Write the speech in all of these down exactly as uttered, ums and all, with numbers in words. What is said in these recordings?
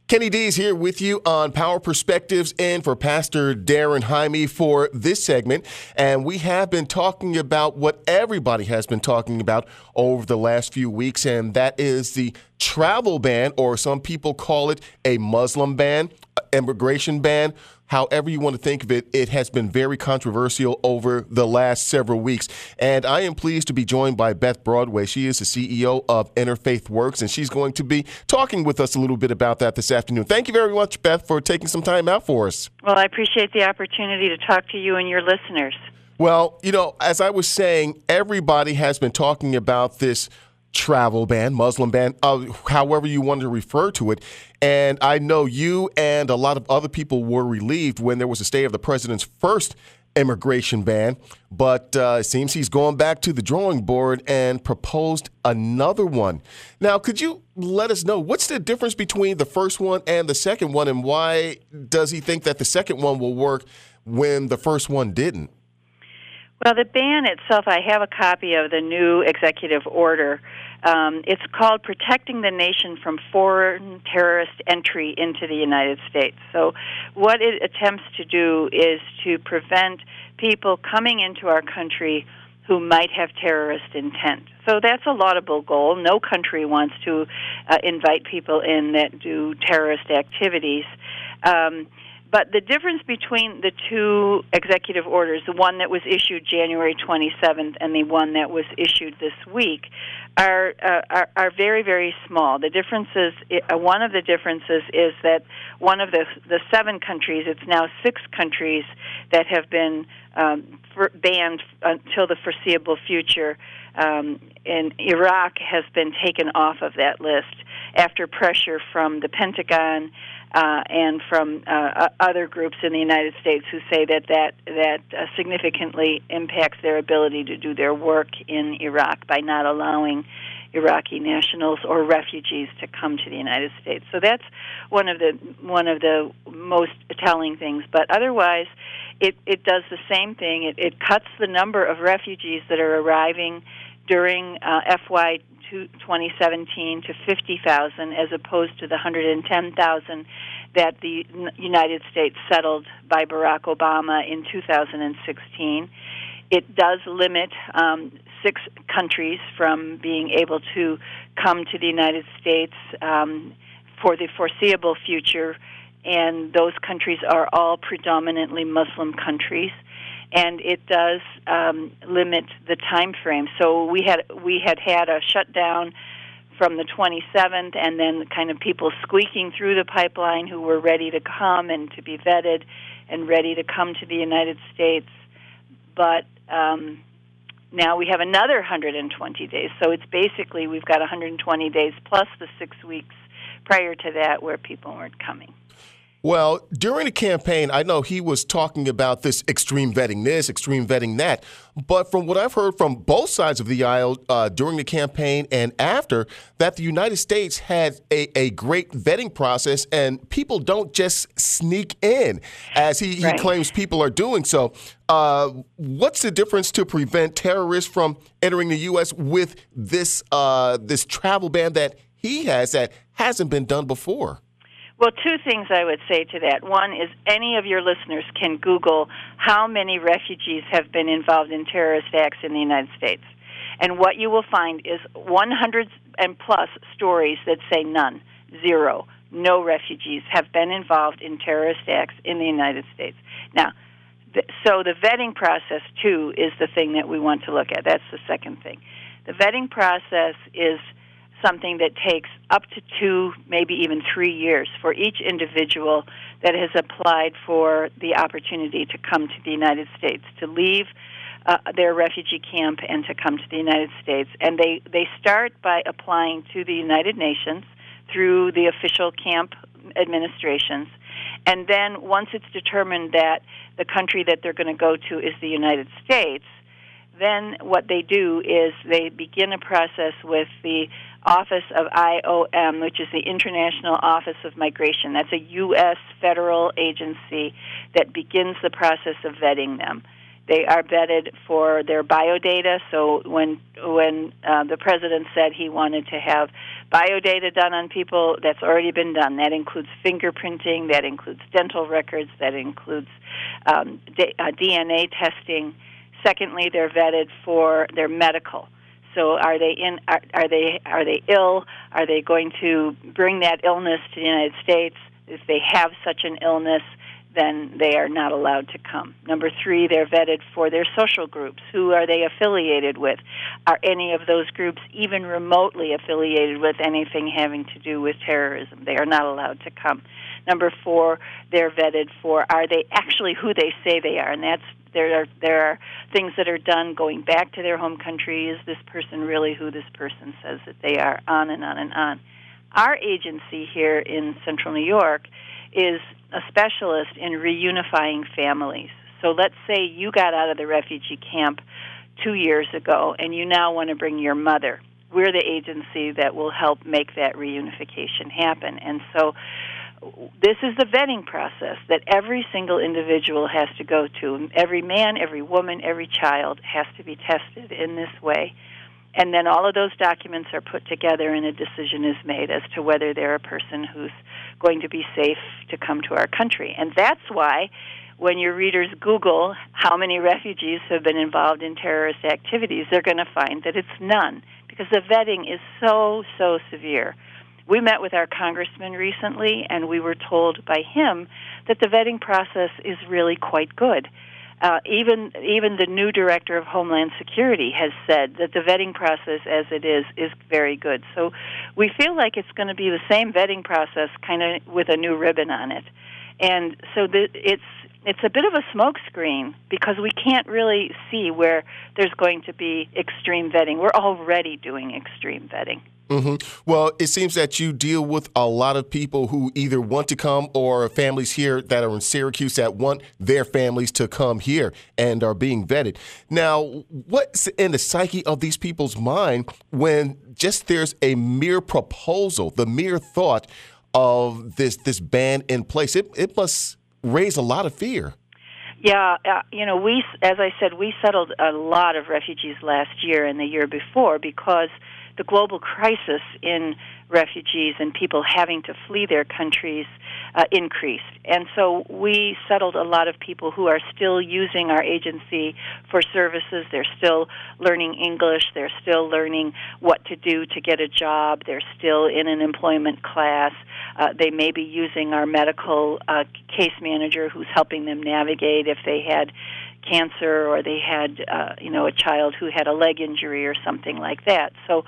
Kenny D is here with you on Power Perspectives and for Pastor Darren Jaime for this segment. And we have been talking about what everybody has been talking about over the last few weeks, and that is the travel ban, or some people call it a Muslim ban, immigration ban. However you want to think of it, it has been very controversial over the last several weeks. And I am pleased to be joined by Beth Broadway. She is the C E O of Interfaith Works, and she's going to be talking with us a little bit about that this afternoon. Thank you very much, Beth, for taking some time out for us. Well, I appreciate the opportunity to talk to you and your listeners. Well, you know, as I was saying, everybody has been talking about this travel ban, Muslim ban, uh, however you want to refer to it. And I know you and a lot of other people were relieved when there was a stay of the president's first immigration ban. But uh, it seems he's gone back to the drawing board and proposed another one. Now, could you let us know what's the difference between the first one and the second one, and why does he think that the second one will work when the first one didn't? Well, the ban itself, I have a copy of the new executive order. Um, it's called Protecting the Nation from Foreign Terrorist Entry into the United States. So what it attempts to do is to prevent people coming into our country who might have terrorist intent. So that's a laudable goal. No country wants to uh, invite people in that do terrorist activities. Um, But the difference between the two executive orders, the one that was issued January twenty-seventh and the one that was issued this week, are uh, are, are very, very small. The differences, uh, one of the differences is that one of the the seven countries, it's now six countries that have been um, for, banned until the foreseeable future. Um, and Iraq has been taken off of that list after pressure from the Pentagon uh, and from uh, other groups in the United States who say that that, that uh, significantly impacts their ability to do their work in Iraq by not allowing Iraqi nationals or refugees to come to the United States. So that's one of the one of the most telling things. But otherwise, it, it does the same thing. It, it cuts the number of refugees that are arriving during uh, F Y twenty seventeen to fifty thousand, as opposed to the one hundred ten thousand that the United States settled by Barack Obama in two thousand sixteen. It does limit um, six countries from being able to come to the United States um, for the foreseeable future, and those countries are all predominantly Muslim countries. And it does um, limit the time frame. So we had we had had a shutdown from the twenty-seventh, and then kind of people squeaking through the pipeline who were ready to come and to be vetted and ready to come to the United States. But um, now we have another one hundred twenty days. So it's basically we've got one hundred twenty days plus the six weeks prior to that where people weren't coming. Well, during the campaign, I know he was talking about this extreme vetting this, extreme vetting that. But from what I've heard from both sides of the aisle uh, during the campaign and after, that the United States had a, a great vetting process, and people don't just sneak in, as he, right. he claims people are doing. So uh, what's the difference to prevent terrorists from entering the U S with this uh, this travel ban that he has that hasn't been done before? Well, two things I would say to that. One is any of your listeners can Google how many refugees have been involved in terrorist acts in the United States. And what you will find is one hundred and plus stories that say none, zero, no refugees have been involved in terrorist acts in the United States. Now, th- so the vetting process, too, is the thing that we want to look at. That's the second thing. The vetting process is something that takes up to two, maybe even three years for each individual that has applied for the opportunity to come to the United States, to leave uh, their refugee camp and to come to the United States. And they, they start by applying to the United Nations through the official camp administrations. And then once it's determined that the country that they're going to go to is the United States, then what they do is they begin a process with the Office of I O M, which is the International Office of Migration. That's a U S federal agency that begins the process of vetting them. They are vetted for their biodata. So when when uh, the president said he wanted to have biodata done on people, that's already been done. That includes fingerprinting, that includes dental records, that includes um, D- uh, D N A testing. Secondly, they're vetted for their medical. So are they in? Are, are they are they ill? Are they going to bring that illness to the United States? If they have such an illness, then they are not allowed to come. Number three, they're vetted for their social groups. Who are they affiliated with? Are any of those groups even remotely affiliated with anything having to do with terrorism? They are not allowed to come. Number four, they're vetted for, are they actually who they say they are? And that's there are there are things that are done going back to their home country. Is this person really who this person says that they are? On and on and on. Our agency here in Central New York is a specialist in reunifying families. So let's say you got out of the refugee camp two years ago and you now want to bring your mother. We're the agency that will help make that reunification happen. And so this is the vetting process that every single individual has to go to. Every man, every woman, every child has to be tested in this way. And then all of those documents are put together and a decision is made as to whether they're a person who's going to be safe to come to our country. And that's why when your readers Google how many refugees have been involved in terrorist activities, they're going to find that it's none, because the vetting is so, so severe. We met with our congressman recently, and we were told by him that the vetting process is really quite good. Uh, even even the new director of Homeland Security has said that the vetting process as it is is very good. So we feel like it's going to be the same vetting process, kind of with a new ribbon on it. And so the, it's it's a bit of a smokescreen because we can't really see where there's going to be extreme vetting. We're already doing extreme vetting. Mm-hmm. Well, it seems that you deal with a lot of people who either want to come or families here that are in Syracuse that want their families to come here and are being vetted. Now, what's in the psyche of these people's mind when just there's a mere proposal, the mere thought of this this ban in place? It, it must raise a lot of fear. Yeah, uh, you know, we, as I said, we settled a lot of refugees last year and the year before because the global crisis in refugees and people having to flee their countries uh, increased. And so we settled a lot of people who are still using our agency for services. They're still learning English. They're still learning what to do to get a job. They're still in an employment class. Uh, they may be using our medical uh, case manager who's helping them navigate if they had cancer or they had, uh, you know, a child who had a leg injury or something like that. So,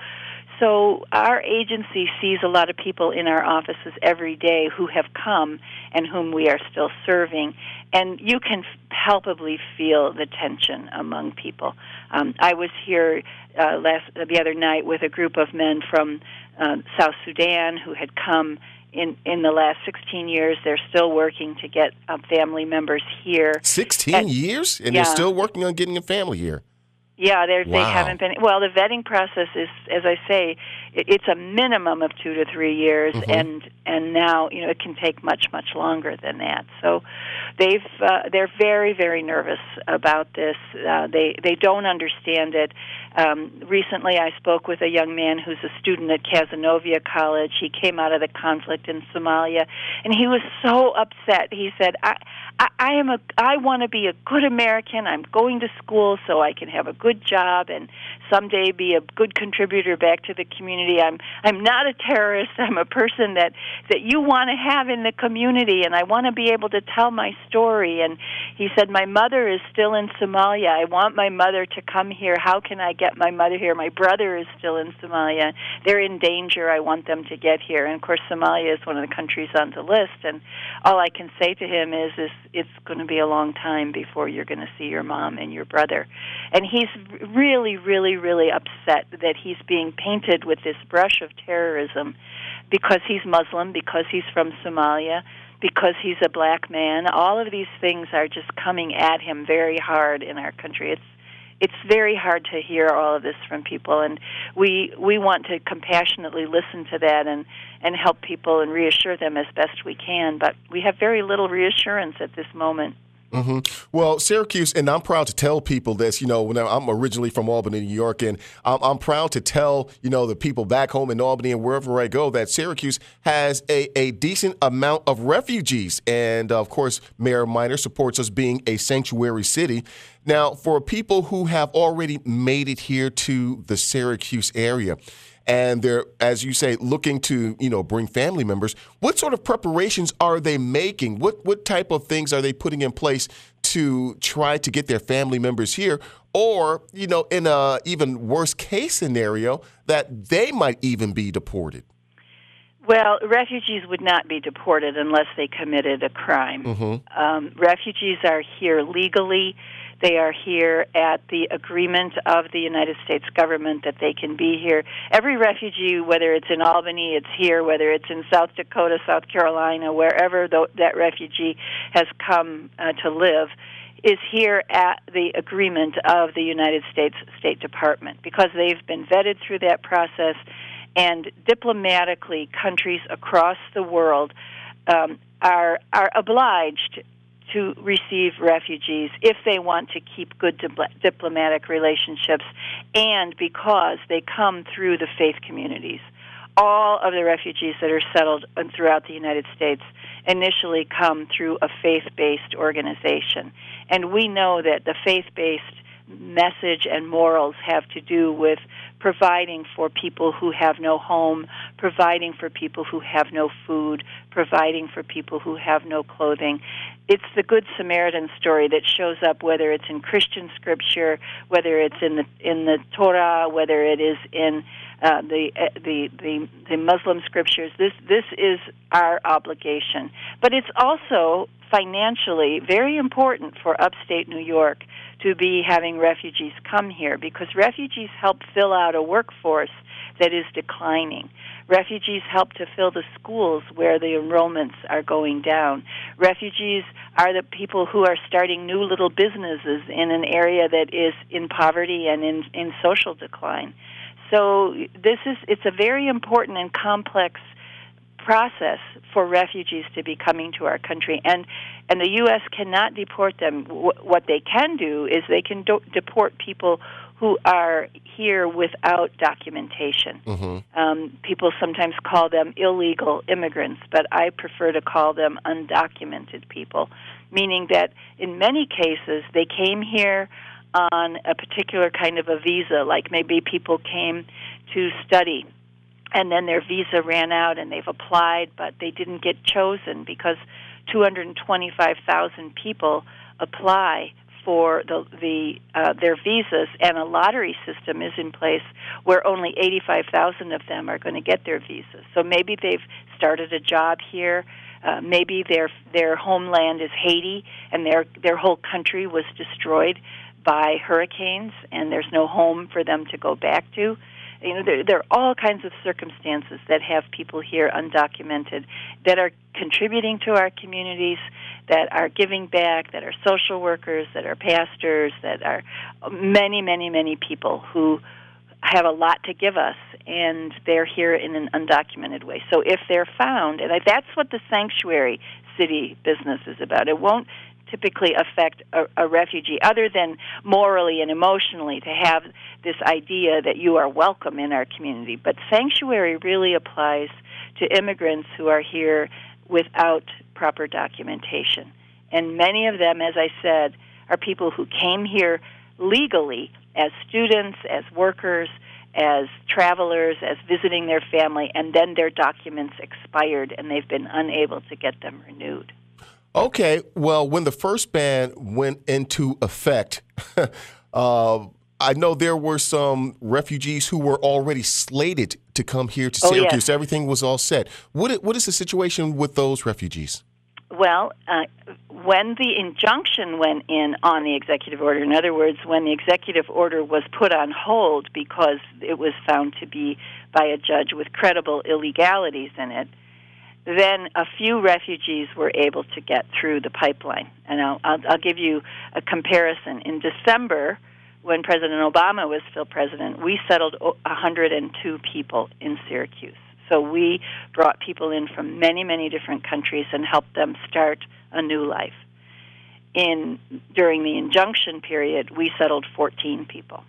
so our agency sees a lot of people in our offices every day who have come and whom we are still serving, and you can palpably feel the tension among people. Um, I was here uh, last the other night with a group of men from uh, South Sudan who had come. In, in the last sixteen years, they're still working to get uh, family members here. sixteen and, years? And yeah. they're still working on getting a family here? Yeah, wow. They haven't been. Well, the vetting process is, as I say, it, it's a minimum of two to three years, mm-hmm. and and now you know it can take much much longer than that. So they've uh, they're very very nervous about this. Uh, they they don't understand it. Um, recently, I spoke with a young man who's a student at Cazenovia College. He came out of the conflict in Somalia, and he was so upset. He said, "I, I, I am a, I want to be a good American. I'm going to school so I can have a good job and someday be a good contributor back to the community. I'm, I'm not a terrorist. I'm a person that that you want to have in the community, and I want to be able to tell my story." And he said, "My mother is still in Somalia. I want my mother to come here. How can I get my mother here? My brother is still in Somalia. They're in danger. I want them to get here." And of course, Somalia is one of the countries on the list. And all I can say to him is, is it's going to be a long time before you're going to see your mom and your brother. And he's really, really, really upset that he's being painted with this brush of terrorism because he's Muslim, because he's from Somalia, because he's a black man. All of these things are just coming at him very hard in our country. It's It's very hard to hear all of this from people, and we we want to compassionately listen to that and, and help people and reassure them as best we can, but we have very little reassurance at this moment. hmm Well, Syracuse, and I'm proud to tell people this, you know, when I'm originally from Albany, New York, and I'm, I'm proud to tell, you know, the people back home in Albany and wherever I go that Syracuse has a, a decent amount of refugees. And, of course, Mayor Miner supports us being a sanctuary city. Now, for people who have already made it here to the Syracuse area, and they're, as you say, looking to, you know, bring family members, what sort of preparations are they making? What what type of things are they putting in place to try to get their family members here? Or, you know, in a even worse case scenario, that they might even be deported? Well, refugees would not be deported unless they committed a crime. Mm-hmm. Um, refugees are here legally. They are here at the agreement of the United States government that they can be here. Every refugee, whether it's in Albany, it's here, whether it's in South Dakota, South Carolina, wherever the, that refugee has come uh, to live, is here at the agreement of the United States State Department because they've been vetted through that process, and diplomatically countries across the world um, are are obliged to receive refugees if they want to keep good dipl- diplomatic relationships, and because they come through the faith communities. All of the refugees that are settled throughout the United States initially come through a faith-based organization. And we know that the faith-based message and morals have to do with providing for people who have no home, providing for people who have no food, providing for people who have no clothing. It's the Good Samaritan story that shows up whether it's in Christian scripture, whether it's in the in the Torah, whether it is in uh, the, uh, the the the Muslim scriptures. This this is our obligation, but it's also financially very important for upstate New York to be having refugees come here, because refugees help fill out a workforce that is declining. Refugees help to fill the schools where the enrollments are going down. Refugees are the people who are starting new little businesses in an area that is in poverty and in, in social decline. So this is it's a very important and complex process for refugees to be coming to our country, and and the U S cannot deport them. W- what they can do is they can do- deport people who are here without documentation. Mm-hmm. Um, people sometimes call them illegal immigrants, but I prefer to call them undocumented people, meaning that in many cases they came here on a particular kind of a visa, like maybe people came to study and then their visa ran out and they've applied, but they didn't get chosen because two hundred twenty-five thousand people apply for the, the uh, their visas, and a lottery system is in place where only eighty-five thousand of them are going to get their visas. So maybe they've started a job here. Uh, maybe their their homeland is Haiti, and their their whole country was destroyed by hurricanes, and there's no home for them to go back to. You know, there, there are all kinds of circumstances that have people here undocumented that are contributing to our communities, that are giving back, that are social workers, that are pastors, that are many, many, many people who have a lot to give us, and they're here in an undocumented way. So if they're found, and I, that's what the sanctuary city business is about. It won't typically affect a, a refugee, other than morally and emotionally, to have this idea that you are welcome in our community. But sanctuary really applies to immigrants who are here without proper documentation. And many of them, as I said, are people who came here legally as students, as workers, as travelers, as visiting their family, and then their documents expired and they've been unable to get them renewed. Okay, well, when the first ban went into effect, uh, I know there were some refugees who were already slated to come here to Oh, Syracuse. yes. Everything was all set. What is, what is the situation with those refugees? Well, uh, when the injunction went in on the executive order, in other words, when the executive order was put on hold because it was found to be by a judge with credible illegalities in it, then a few refugees were able to get through the pipeline. And I'll, I'll, I'll give you a comparison. In December, when President Obama was still president, we settled one hundred two people in Syracuse. So we brought people in from many, many different countries and helped them start a new life. in during the injunction period, we settled fourteen people.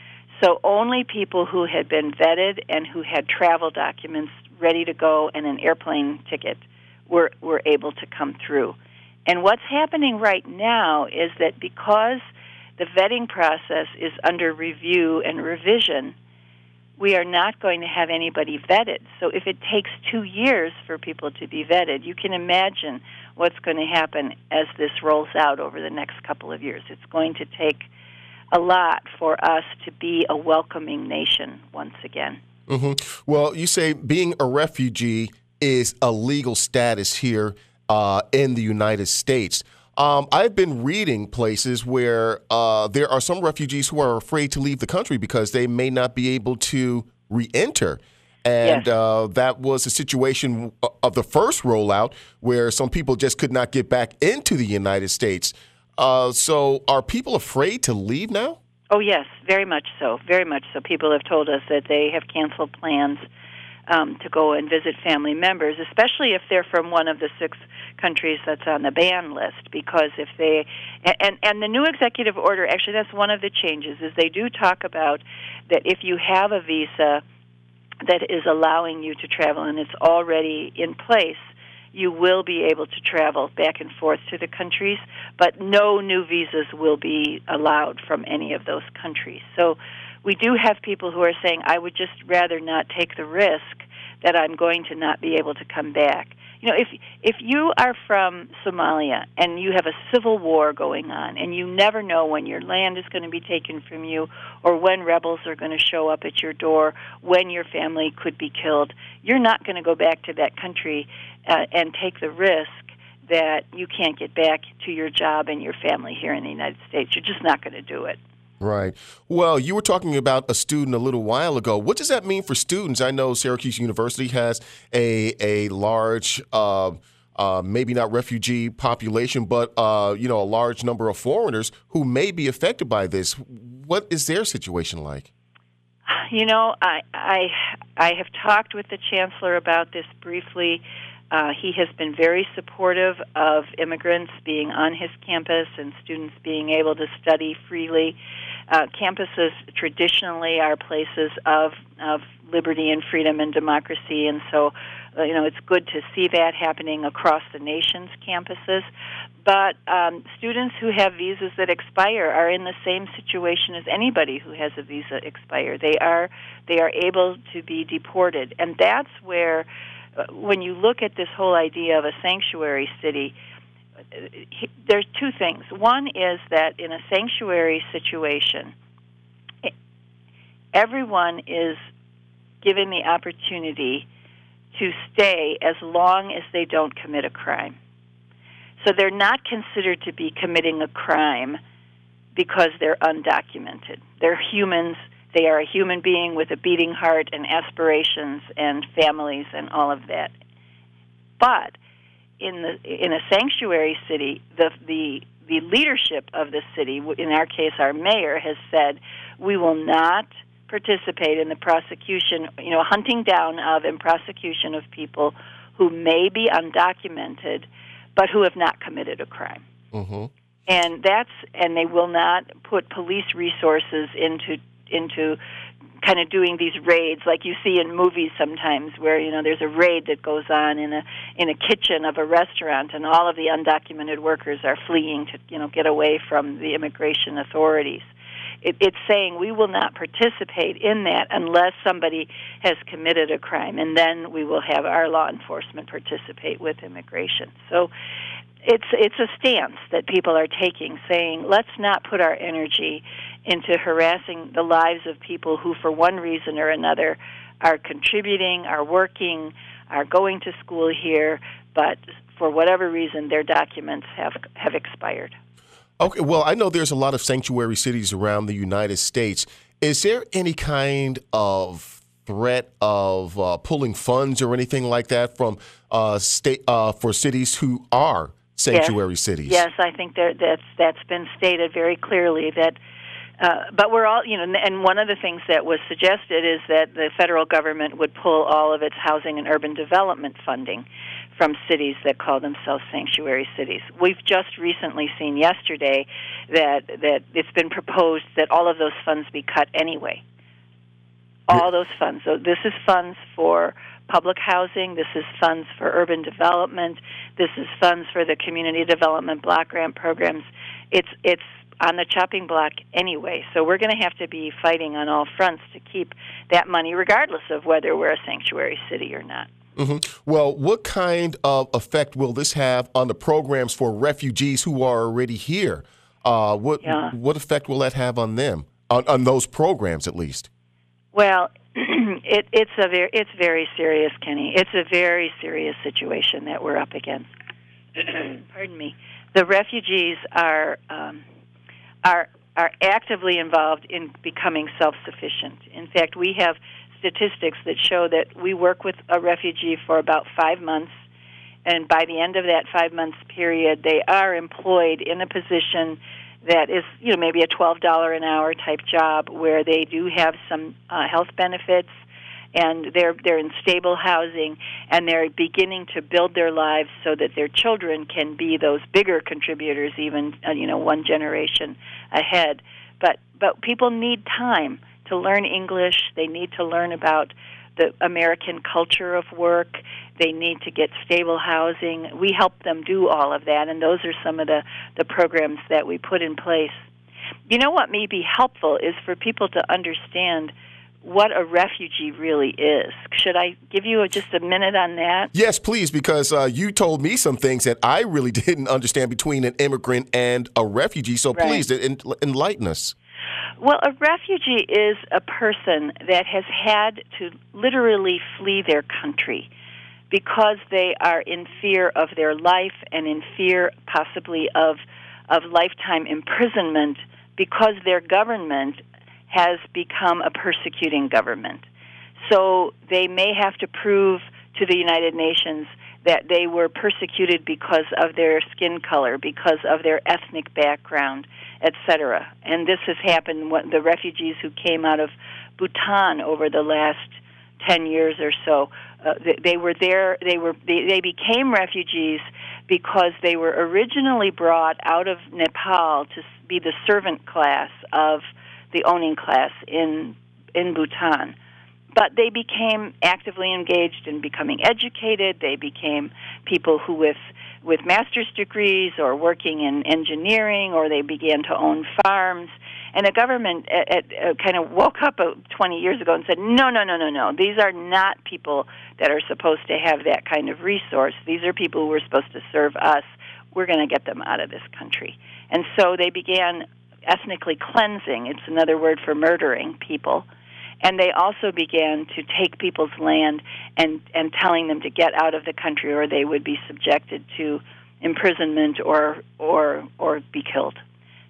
So only people who had been vetted and who had travel documents ready to go and an airplane ticket were, were able to come through. And what's happening right now is that because the vetting process is under review and revision, we are not going to have anybody vetted. So if it takes two years for people to be vetted, you can imagine what's going to happen as this rolls out over the next couple of years. It's going to take a lot for us to be a welcoming nation once again. Mm-hmm. Well, you say being a refugee is a legal status here uh, in the United States. Um, I've been reading places where uh, there are some refugees who are afraid to leave the country because they may not be able to re-enter. And yes. uh, that was a situation of the first rollout where some people just could not get back into the United States. Uh, so are people afraid to leave now? Oh, yes, very much so, very much so. People have told us that they have canceled plans um, to go and visit family members, especially if they're from one of the six countries that's on the ban list, because if they, and, and the new executive order, actually that's one of the changes, is they do talk about that if you have a visa that is allowing you to travel and it's already in place, you will be able to travel back and forth to the countries, but no new visas will be allowed from any of those countries. So we do have people who are saying, I would just rather not take the risk that I'm going to not be able to come back. You know, if if you are from Somalia and you have a civil war going on and you never know when your land is going to be taken from you or when rebels are going to show up at your door, when your family could be killed, you're not going to go back to that country uh, and take the risk that you can't get back to your job and your family here in the United States. You're just not going to do it. Right. Well, you were talking about a student a little while ago. What does that mean for students? I know Syracuse University has a a large, uh, uh, maybe not refugee population, but uh, you know, a large number of foreigners who may be affected by this. What is their situation like? You know, I I I have talked with the chancellor about this briefly. Uh, he has been very supportive of immigrants being on his campus and students being able to study freely. Uh, campuses traditionally are places of of liberty and freedom and democracy, and so uh, you know it's good to see that happening across the nation's campuses. But um, students who have visas that expire are in the same situation as anybody who has a visa expire. They are they are able to be deported, and that's where, when you look at this whole idea of a sanctuary city, there's two things. One is that in a sanctuary situation, everyone is given the opportunity to stay as long as they don't commit a crime. So they're not considered to be committing a crime because they're undocumented. They're humans. They are a human being with a beating heart and aspirations and families and all of that. But in the in a sanctuary city, the the the leadership of the city, in our case our mayor, has said we will not participate in the prosecution, you know, hunting down of and prosecution of people who may be undocumented but who have not committed a crime. Mm-hmm. And that's and they will not put police resources into into kind of doing these raids like you see in movies sometimes, where you know there's a raid that goes on in a in a kitchen of a restaurant and all of the undocumented workers are fleeing to you know get away from the immigration authorities. It, it's saying we will not participate in that unless somebody has committed a crime, and then we will have our law enforcement participate with immigration. So it's it's a stance that people are taking, saying let's not put our energy into harassing the lives of people who, for one reason or another, are contributing, are working, are going to school here, but for whatever reason their documents have have expired. Okay, well, I know there's a lot of sanctuary cities around the United States. Is there any kind of threat of uh, pulling funds or anything like that from uh, state uh, for cities who are sanctuary yes. cities? Yes, I think that that's that's been stated very clearly. That, uh, but we're all, you know, and one of the things that was suggested is that the federal government would pull all of its housing and urban development funding from cities that call themselves sanctuary cities. We've just recently seen yesterday that that it's been proposed that all of those funds be cut anyway. All those funds. So this is funds for public housing. This is funds for urban development. This is funds for the community development block grant programs. It's it's on the chopping block anyway. So we're going to have to be fighting on all fronts to keep that money, regardless of whether we're a sanctuary city or not. Mm-hmm. Well, what kind of effect will this have on the programs for refugees who are already here? Uh, what yeah. what effect will that have on them, on, on those programs at least? Well, it, it's a very it's very serious, Kenny. It's a very serious situation that we're up against. Pardon me. The refugees are um, are are actively involved in becoming self-sufficient. In fact, we have statistics that show that we work with a refugee for about five months, and by the end of that five months period, they are employed in a position that is, you know, maybe a twelve dollars an hour type job where they do have some uh, health benefits, and they're they're in stable housing, and they're beginning to build their lives so that their children can be those bigger contributors, even uh, you know, one generation ahead. But but people need time to learn English. They need to learn about the American culture of work. They need to get stable housing. We help them do all of that, and those are some of the, the programs that we put in place. You know what may be helpful is for people to understand what a refugee really is. Should I give you a, just a minute on that? Yes, please, because uh, you told me some things that I really didn't understand between an immigrant and a refugee, so right. please en- enlighten us. Well, a refugee is a person that has had to literally flee their country because they are in fear of their life and in fear possibly of of lifetime imprisonment because their government has become a persecuting government. So they may have to prove to the United Nations that they were persecuted because of their skin color, because of their ethnic background, et cetera. And this has happened when the refugees who came out of Bhutan over the last ten years or so, uh, they, they were there. They were they, they became refugees because they were originally brought out of Nepal to be the servant class of the owning class in in Bhutan. But they became actively engaged in becoming educated. They became people who with with master's degrees or working in engineering, or they began to own farms. And the government at, at, uh, kind of woke up uh, twenty years ago and said, no, no, no, no, no. These are not people that are supposed to have that kind of resource. These are people who are supposed to serve us. We're going to get them out of this country. And so they began ethnically cleansing. It's another word for murdering people. And they also began to take people's land and, and telling them to get out of the country or they would be subjected to imprisonment or or or be killed.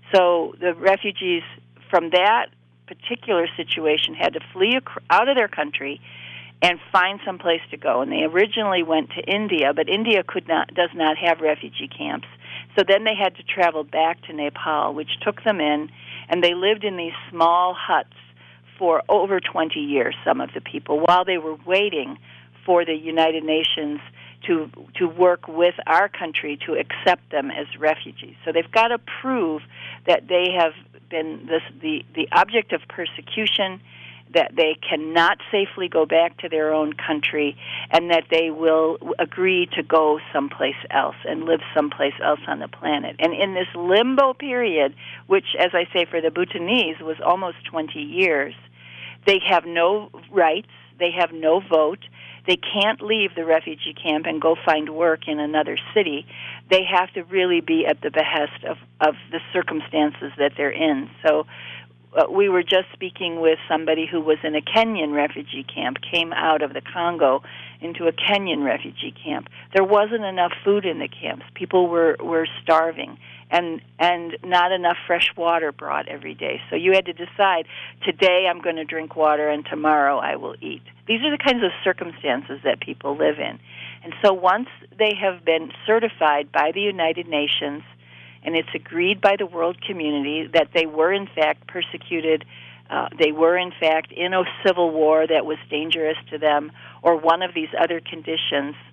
So the refugees from that particular situation had to flee ac- out of their country and find some place to go. And they originally went to India, but India could not does not have refugee camps. So then they had to travel back to Nepal, which took them in, and they lived in these small huts for over twenty years, some of the people, while they were waiting for the United Nations to to work with our country to accept them as refugees. So they've got to prove that they have been this, the, the object of persecution, that they cannot safely go back to their own country, and that they will agree to go someplace else and live someplace else on the planet. And in this limbo period, which, as I say, for the Bhutanese was almost twenty years, they have no rights, they have no vote, they can't leave the refugee camp and go find work in another city. They have to really be at the behest of, of the circumstances that they're in. So uh, we were just speaking with somebody who was in a Kenyan refugee camp, came out of the Congo into a Kenyan refugee camp. There wasn't enough food in the camps. People were, were starving, and and not enough fresh water brought every day. So you had to decide, today I'm going to drink water and tomorrow I will eat. These are the kinds of circumstances that people live in. And so once they have been certified by the United Nations, and it's agreed by the world community that they were in fact persecuted, uh, they were in fact in a civil war that was dangerous to them, or one of these other conditions,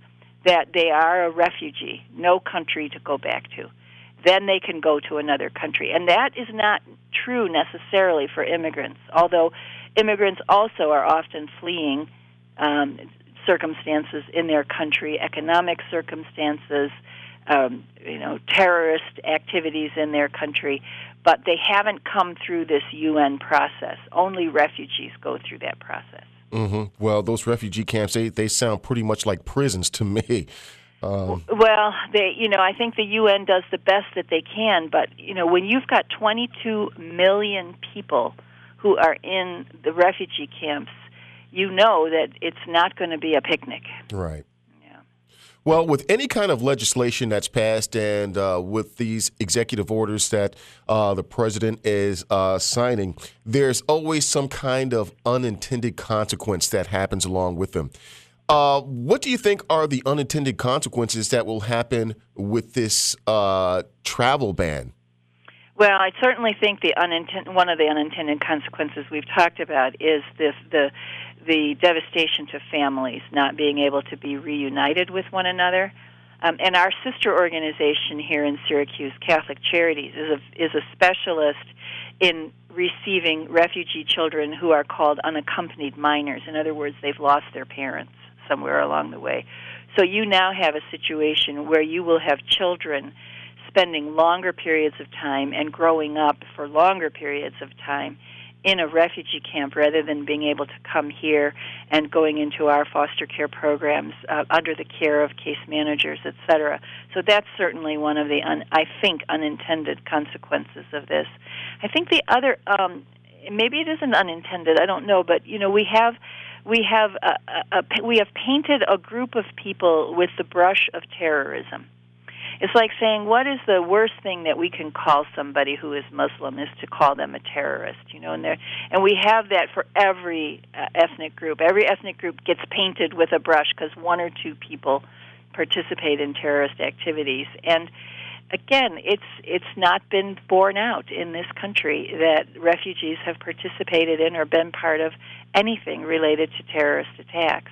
that they are a refugee, no country to go back to. Then they can go to another country. And that is not true necessarily for immigrants, although immigrants also are often fleeing um, circumstances in their country, economic circumstances, um, you know, terrorist activities in their country, but they haven't come through this U N process. Only refugees go through that process. Mm-hmm. Well, those refugee camps, they, they sound pretty much like prisons to me. Um, well, they, you know, I think the U N does the best that they can, but, you know, when you've got twenty-two million people who are in the refugee camps, you know that it's not going to be a picnic. Right. Yeah. Well, with any kind of legislation that's passed and uh, with these executive orders that uh, the president is uh, signing, there's always some kind of unintended consequence that happens along with them. Uh, what do you think are the unintended consequences that will happen with this uh, travel ban? Well, I certainly think the unintended, one of the unintended consequences we've talked about is this, the the devastation to families not being able to be reunited with one another. Um, and our sister organization here in Syracuse, Catholic Charities, is a is a specialist in receiving refugee children who are called unaccompanied minors. In other words, they've lost their parents somewhere along the way. So you now have a situation where you will have children spending longer periods of time and growing up for longer periods of time in a refugee camp rather than being able to come here and going into our foster care programs uh, under the care of case managers, et cetera. So that's certainly one of the, un- I think, unintended consequences of this. I think the other, um, maybe it isn't unintended, I don't know, but, you know, we have we have a, a, a, we have painted a group of people with the brush of terrorism. It's like saying, what is the worst thing that we can call somebody who is Muslim is to call them a terrorist, you know, and there, and we have that for every uh, ethnic group. Every ethnic group gets painted with a brush because one or two people participate in terrorist activities. And again, it's it's not been borne out in this country that refugees have participated in or been part of anything related to terrorist attacks.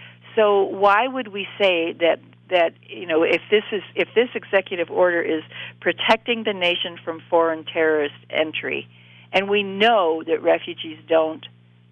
So why would we say that that you know if this is if this executive order is protecting the nation from foreign terrorist entry, and we know that refugees don't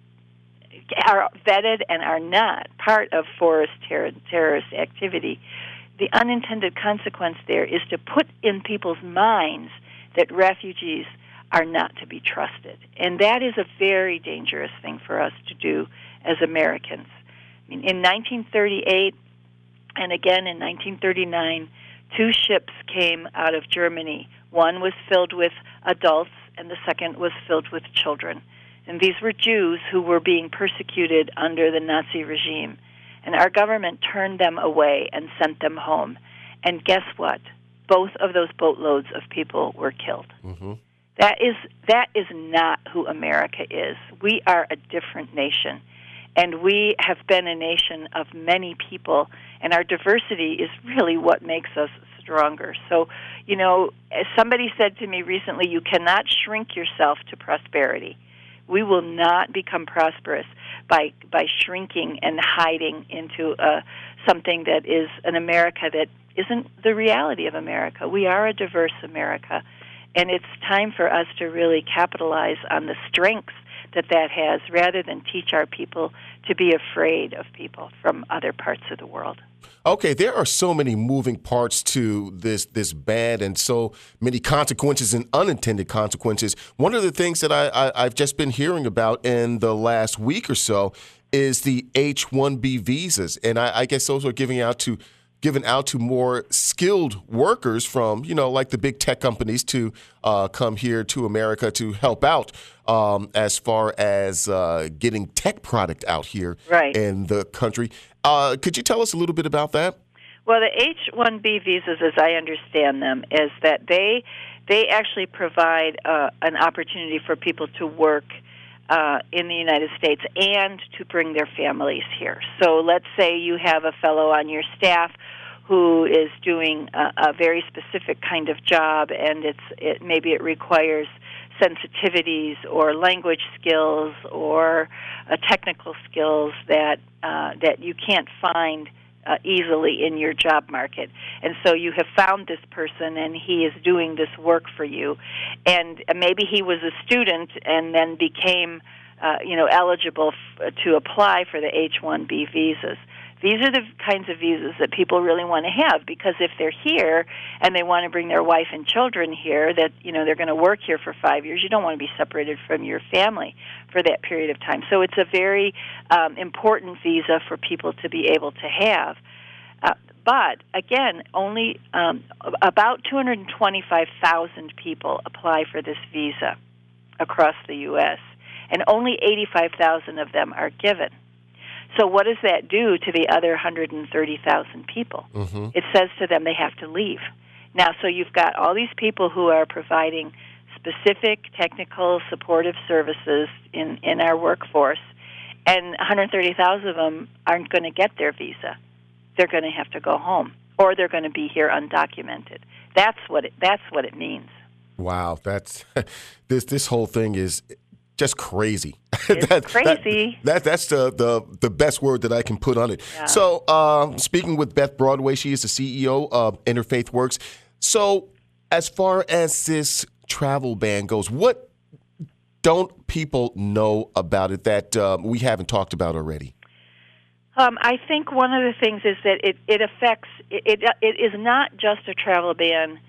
are vetted and are not part of forest ter- terrorist activity, the unintended consequence there is to put in people's minds that refugees are not to be trusted, and that is a very dangerous thing for us to do as Americans. I mean, in nineteen thirty-eight. And again in nineteen thirty-nine, two ships came out of Germany. One was filled with adults, and the second was filled with children. And these were Jews who were being persecuted under the Nazi regime. And our government turned them away and sent them home. And guess what? Both of those boatloads of people were killed. Mm-hmm. That is that is not who America is. We are a different nation. And we have been a nation of many people, and our diversity is really what makes us stronger. So, you know, as somebody said to me recently, you cannot shrink yourself to prosperity. We will not become prosperous by by shrinking and hiding into uh, something that is an America that isn't the reality of America. We are a diverse America, and it's time for us to really capitalize on the strengths that that has, rather than teach our people to be afraid of people from other parts of the world. Okay, there are so many moving parts to this this ban and so many consequences and unintended consequences. One of the things that I, I, I've just been hearing about in the last week or so is the H one B visas, and I, I guess those are giving out to given out to more skilled workers from, you know, like the big tech companies to uh, come here to America to help out um, as far as uh, getting tech product out here right. in the country. Uh, could you tell us a little bit about that? Well, the H one B visas, as I understand them, is that they they actually provide uh, an opportunity for people to work Uh, in the United States and to bring their families here. So let's say you have a fellow on your staff who is doing a, a very specific kind of job, and it's it, maybe it requires sensitivities or language skills or uh, technical skills that uh, that you can't find uh, easily in your job market. And so you have found this person, and he is doing this work for you. And maybe he was a student and then became, uh, you know, eligible f- to apply for the H one B visas. These are the kinds of visas that people really want to have, because if they're here and they want to bring their wife and children here, that, you know, they're going to work here for five years, you don't want to be separated from your family for that period of time. So it's a very um, important visa for people to be able to have. Uh, but, again, only um, about two hundred twenty-five thousand people apply for this visa across the U S, and only eighty-five thousand of them are given. So what does that do to the other one hundred thirty thousand people? Mm-hmm. It says to them they have to leave. Now, so you've got all these people who are providing specific technical supportive services in, in our workforce, and one hundred thirty thousand of them aren't going to get their visa. They're going to have to go home, or they're going to be here undocumented. That's what it, that's what it means. Wow, that's this this whole thing is just crazy. It's that, crazy. That, that that's the, the the best word that I can put on it. Yeah. So, uh, speaking with Beth Broadway, she is the C E O of Interfaith Works. So, as far as this travel ban goes, what don't people know about it that uh, we haven't talked about already? Um, I think one of the things is that it, it affects, it, it, it is not just a travel ban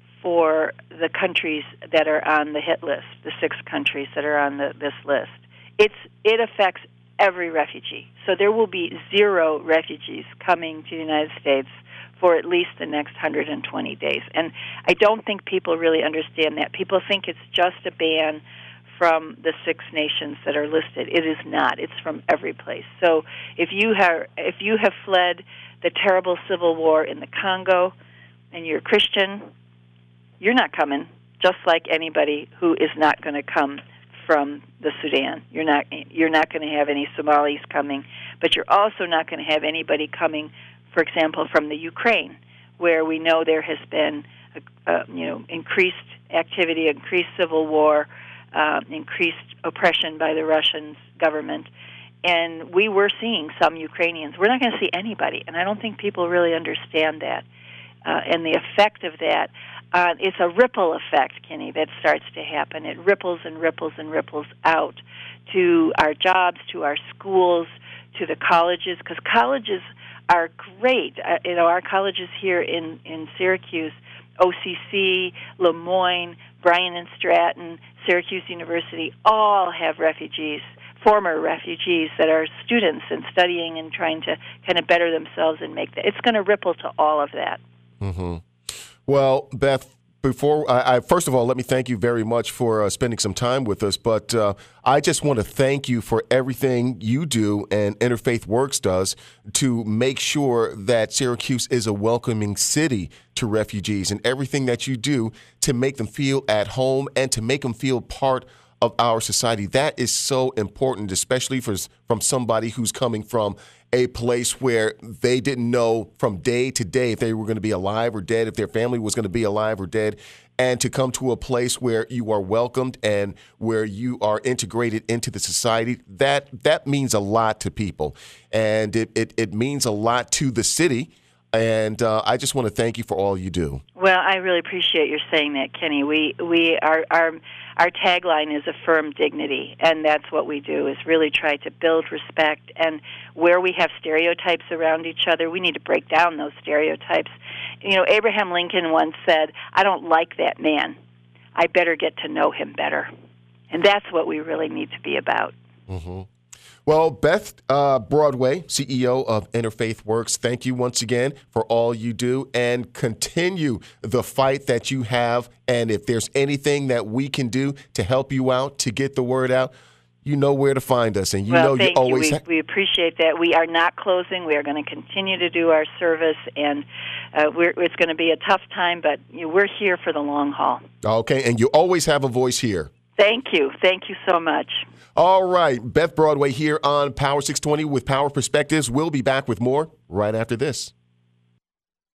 for the countries that are on the hit list, the six countries that are on the, this list. It's, it affects every refugee. So there will be zero refugees coming to the United States for at least the next one hundred twenty days. And I don't think people really understand that. People think it's just a ban from the six nations that are listed. It is not. It's from every place. So if you have if you have fled the terrible civil war in the Congo and you're Christian, you're not coming, just like anybody who is not going to come from the Sudan. You're not you're not going to have any Somalis coming, but you're also not going to have anybody coming, for example, from the Ukraine, where we know there has been a, a, you know increased activity, increased civil war, Uh, increased oppression by the Russian government, and we were seeing some Ukrainians. We're not going to see anybody, and I don't think people really understand that. Uh, and the effect of that, uh, it's a ripple effect, Kenny, that starts to happen. It ripples and ripples and ripples out to our jobs, to our schools, to the colleges, because colleges are great. Uh, you know, our colleges here in, in Syracuse, O C C, Lemoyne, Bryan and Stratton, Syracuse University, all have refugees, former refugees that are students and studying and trying to kind of better themselves and make that. It's going to ripple to all of that. Mm-hmm. Well, Beth, before I, I first of all, let me thank you very much for uh, spending some time with us. But uh, I just want to thank you for everything you do and Interfaith Works does to make sure that Syracuse is a welcoming city to refugees, and everything that you do to make them feel at home and to make them feel part of our society. That is so important, especially for from somebody who's coming from a place where they didn't know from day to day if they were going to be alive or dead, if their family was going to be alive or dead, and to come to a place where you are welcomed and where you are integrated into the society. That that means a lot to people, and it, it, it means a lot to the city. And uh, I just want to thank you for all you do. Well, I really appreciate your saying that, Kenny. We we our our our tagline is affirm dignity, and that's what we do, is really try to build respect. And where we have stereotypes around each other, we need to break down those stereotypes. You know, Abraham Lincoln once said, "I don't like that man. I better get to know him better." And that's what we really need to be about. Mm-hmm. Well, Beth uh, Broadway, C E O of Interfaith Works, thank you once again for all you do, and continue the fight that you have. And if there's anything that we can do to help you out, to get the word out, you know where to find us. And you well, know thank you always you. We, ha- we appreciate that. We are not closing. We are going to continue to do our service, and uh, we're, it's going to be a tough time, but you know, we're here for the long haul. Okay, and you always have a voice here. Thank you. Thank you so much. All right. Beth Broadway here on Power six twenty with Power Perspectives. We'll be back with more right after this.